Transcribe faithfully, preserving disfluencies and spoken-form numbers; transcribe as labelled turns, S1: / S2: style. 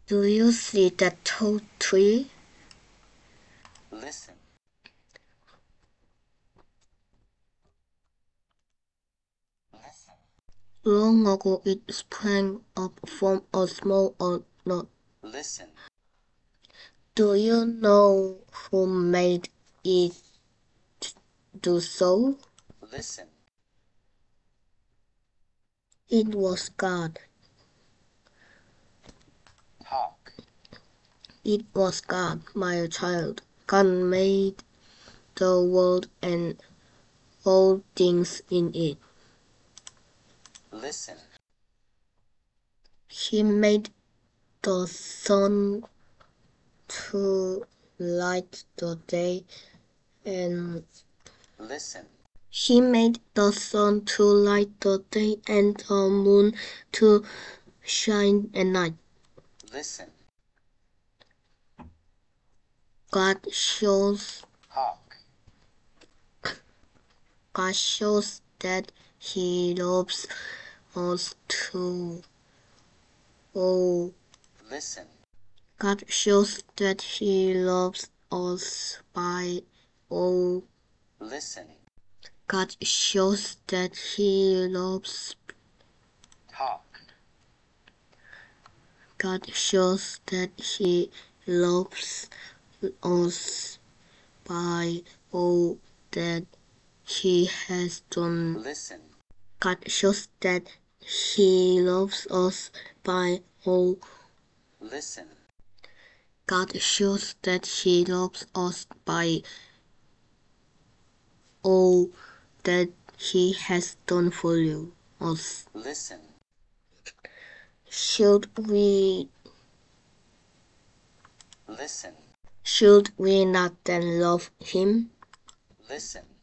S1: Do you see that tall tree?
S2: Listen. Listen.
S1: Long ago it sprang up from a small nut.
S2: Listen.
S1: Do you know who made it do so?
S2: Listen.
S1: It was God.
S2: Talk.
S1: It was God, my child. God made the world and all things in it.
S2: Listen.
S1: He made the sun to light the day, and
S2: Listen.
S1: He made the sun to light the day and the moon to shine at night.
S2: Listen.
S1: God shows
S2: Talk.
S1: God shows that He loves us too. Oh,
S2: Listen.
S1: God shows that He loves us by oh.
S2: Listen.
S1: God shows that He loves.
S2: Talk.
S1: God shows that He loves us by all that He has done.
S2: Listen.
S1: God shows that He loves us by all.
S2: Listen.
S1: God shows that He loves us by all that He has done for you, us.
S2: Listen.
S1: Should we
S2: Listen.
S1: should we not then love Him?
S2: Listen.